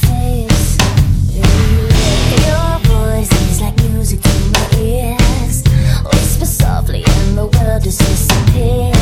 face. Your voice is like music to my ears. Whisper softly and the world just disappears.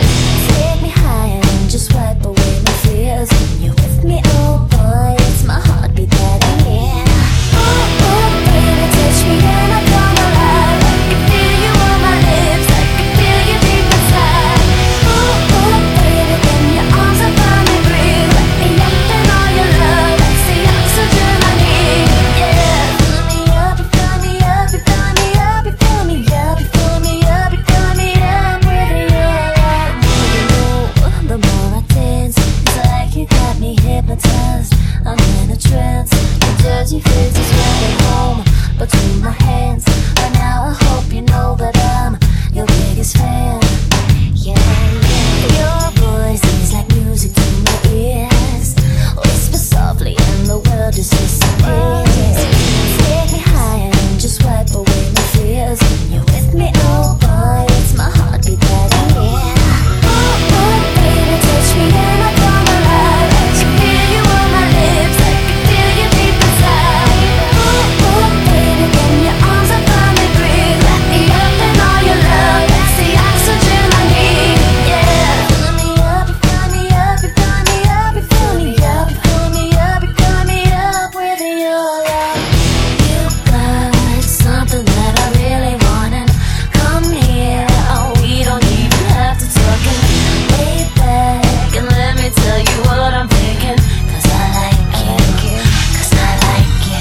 Take me higher and just wipe away my fears. When you're with me, oh boy, it's my heartbeat that I hear. Oh, oh, baby, touch me and I come alive. I can feel you on my lips, I can feel you deep inside. Oh, oh, baby, then your arms around me, breathe. Let me up in all your love, that's the oxygen I need. Yeah, fill me up, you fill me up, you fill me up, you fill me up, you fill me up, you fill me up with your love. You know, the more I dance, it's like you got me hypnotized. I'm in a trance. Your dirty face is right home between my hands. By now I hope you know that I'm your biggest fan. Yeah, yeah. Your voice is like music to my ears. Whisper softly and the world just disappears. Take me higher and just wipe away my fears. When you're with me, oh boy, it's my heartbeat that I hear. Oh, oh, baby, touch me and I come alive. I can feel you on my lips, I can feel you deep inside. Oh, oh, baby, then your arms around me, breathe. Let me up in all your love, that's the oxygen I need. Yeah, fill me up, you fill me up, you fill me up, you fill me up, you fill me up, you fill me up with your love. You got something that I really want, and come here. Oh, we don't even have to talk and lay back and let me tell you what I'm thinking. 'Cause I like you, 'cause I like you.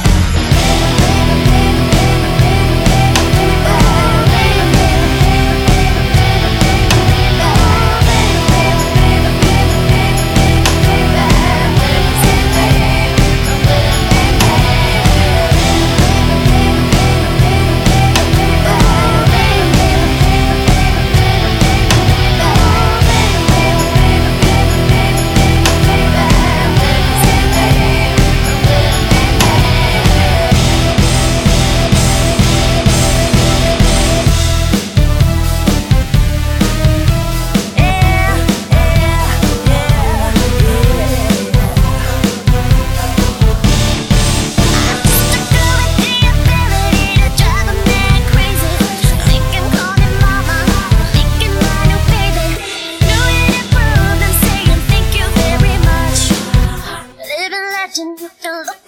Legend, you can look